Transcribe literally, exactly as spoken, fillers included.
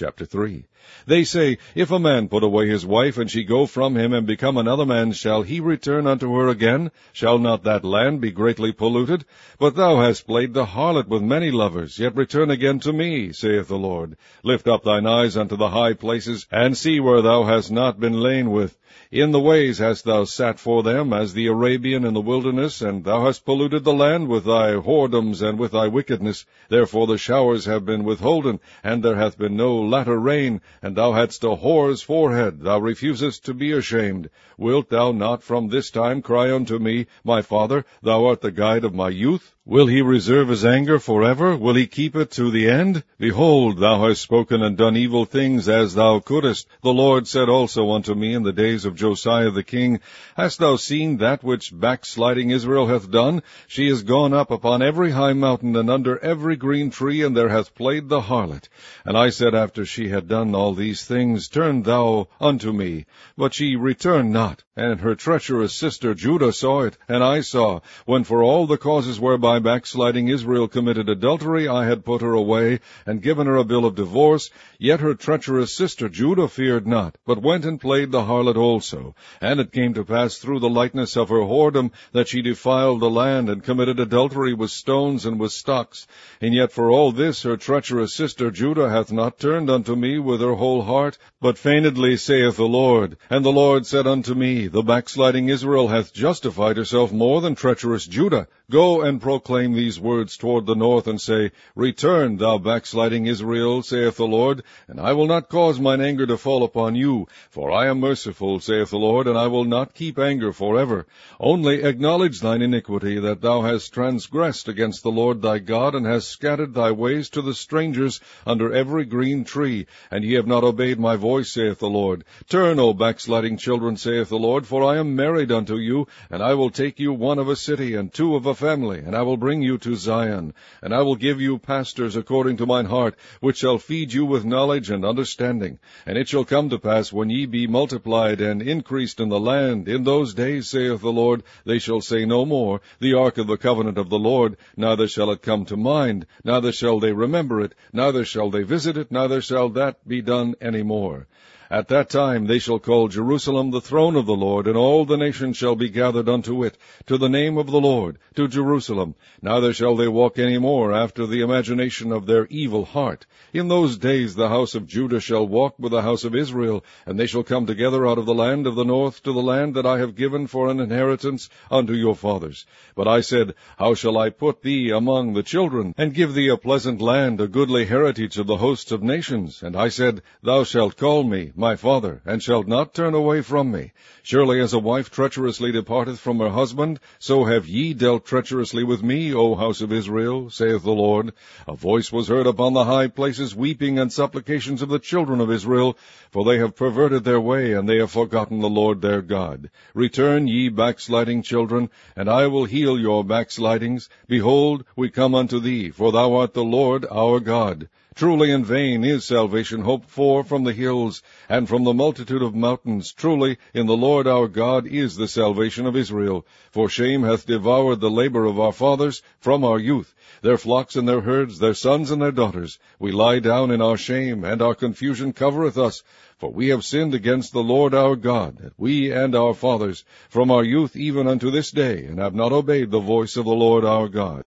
Chapter three. They say, If a man put away his wife, and she go from him, and become another man, shall he return unto her again? Shall not that land be greatly polluted? But thou hast played the harlot with many lovers, yet return again to me, saith the Lord. Lift up thine eyes unto the high places, and see where thou hast not been lain with. In the ways hast thou sat for them, as the Arabian in the wilderness, and thou hast polluted the land with thy whoredoms and with thy wickedness. Therefore the showers have been withholden, and there hath been no latter rain, and thou hadst a whore's forehead, thou refusest to be ashamed. Wilt thou not from this time cry unto me, My Father, thou art the guide of my youth? Will he reserve his anger forever? Will he keep it to the end? Behold, thou hast spoken and done evil things as thou couldest. The Lord said also unto me in the days of Josiah the king, Hast thou seen that which backsliding Israel hath done? She is gone up upon every high mountain and under every green tree, and there hath played the harlot. And I said after she had done all these things, Turn thou unto me. But she returned not. And her treacherous sister Judah saw it, and I saw, when for all the causes whereby backsliding Israel committed adultery, I had put her away, and given her a bill of divorce, yet her treacherous sister Judah feared not, but went and played the harlot also. And it came to pass through the lightness of her whoredom, that she defiled the land, and committed adultery with stones and with stocks. And yet for all this her treacherous sister Judah hath not turned unto me with her whole heart, but feignedly, saith the Lord. And the Lord said unto me, The backsliding Israel hath justified herself more than treacherous Judah. Go and proclaim these words toward the north, and say, Return, thou backsliding Israel, saith the Lord, and I will not cause mine anger to fall upon you. For I am merciful, saith the Lord, and I will not keep anger forever. Only acknowledge thine iniquity, that thou hast transgressed against the Lord thy God, and hast scattered thy ways to the strangers under every green tree, and ye have not obeyed my voice, saith the Lord. Turn, O backsliding children, saith the Lord, for I am married unto you, and I will take you one of a city, and two of a family, and I will bring you to Zion. And I will give you pastors according to mine heart, which shall feed you with knowledge and understanding. And it shall come to pass, when ye be multiplied and increased in the land, in those days, saith the Lord, they shall say no more, The ark of the covenant of the Lord, neither shall it come to mind, neither shall they remember it, neither shall they visit it, neither shall that be done any more. At that time they shall call Jerusalem the throne of the Lord, and all the nations shall be gathered unto it, to the name of the Lord, to Jerusalem. Neither shall they walk any more after the imagination of their evil heart. In those days the house of Judah shall walk with the house of Israel, and they shall come together out of the land of the north to the land that I have given for an inheritance unto your fathers. But I said, How shall I put thee among the children, and give thee a pleasant land, a goodly heritage of the hosts of nations? And I said, Thou shalt call me my father, and shalt not turn away from me. Surely as a wife treacherously departeth from her husband, so have ye dealt treacherously with me, O house of Israel, saith the Lord. A voice was heard upon the high places, weeping and supplications of the children of Israel, for they have perverted their way, and they have forgotten the Lord their God. Return, ye backsliding children, and I will heal your backslidings. Behold, we come unto thee, for thou art the Lord our God. Truly in vain is salvation hoped for from the hills, and from the multitude of mountains. Truly in the Lord our God is the salvation of Israel. For shame hath devoured the labor of our fathers from our youth, their flocks and their herds, their sons and their daughters. We lie down in our shame, and our confusion covereth us. For we have sinned against the Lord our God, we and our fathers, from our youth even unto this day, and have not obeyed the voice of the Lord our God.